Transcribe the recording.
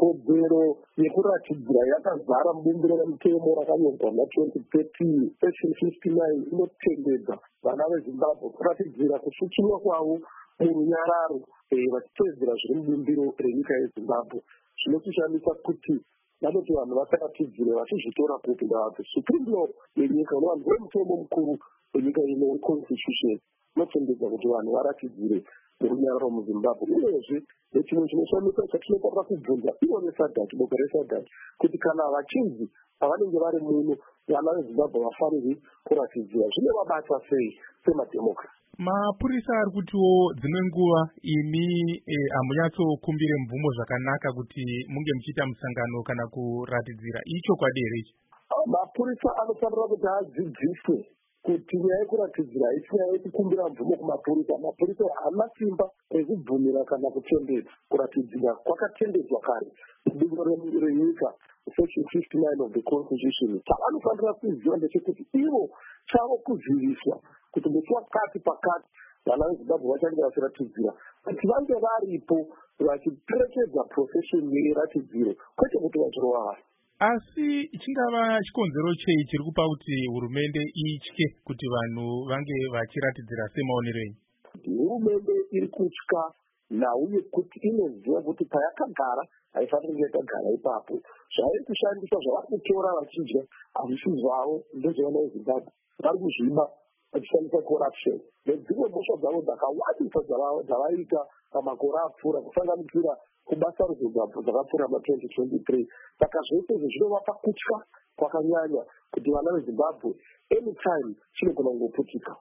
kodzero yekuratidzira yakazara mubumbiro remutemo rakanyorwa na2013 section 59 inotendedza vana vezimbabwe kuratidzira kushushimwa kwavo murunyararo vachitedzera zviri mubumbiro renyika yezimbabwe. Zvinotishamisa kuti vanoti vanhu vasaratidzire vachizvitora kuti supreme law yenyika nevanhu vemutemo mukuru wenyika ino constitution inotendedza kuti vanhu varatidzire murunyararo muzimbabwe. Uyezve nechimwe chinoshamisa chatinofanira kubvunza ivo nesadhati boko resadhati kuti kana vachinzi pavanenge vari muno vana vezimbabwe vafaniri kuratidzira zvinovabata sei semadhemokrasi. Mapurisa ari kutiwo dzimwe nguva imi hamunyatsokumbire mvumo zvakanaka kuti munge muchiita musangano kana kuratidzira. Ichokwadi here ichi? Mapurisa anofanira kuti adzidziswe kuti nyaya yekuratidzira isinyaya yekukumbira mvumo kumapurisa. Mapurisa haana simba rekubvumira kana kutendedza kuratidzira kwakatendedzwa kare mubumbiro renyika section 59 of the constitution. Chaanofanira kuziva ndechekuti ivo chavo kuziviswa kuti musi wakati pakati vana vezimbabwe vachange vachiratidzira kuti vange varipo vachiperekedza profession yeratidziro kwete kuti vachirova vari. Asi chingava chikonzero chei chiri kupa kuti hurumende itye kuti vanhu vange vachiratidzira semaonero enyu? Hurumende iri kutya nauye kuti inoziva kuti payakagara haifaniri kunge yakagara ipapo. Zvairi kushandisa zvavari kutora vachidya hazvisi zvavo ndezvevana vezimbabwe. Vari kuzviba vachishandisa corruption nedzimwe mhosva dzavo dzakawandisa dzavaita pamakore apfuura kusanganisira kubasa rezimbabwe dzakapfuura ma2023. Saka zvese zvinovapa kutya kwakanyanya kuti vana vezimbabwe anytime chinogona kungoputika.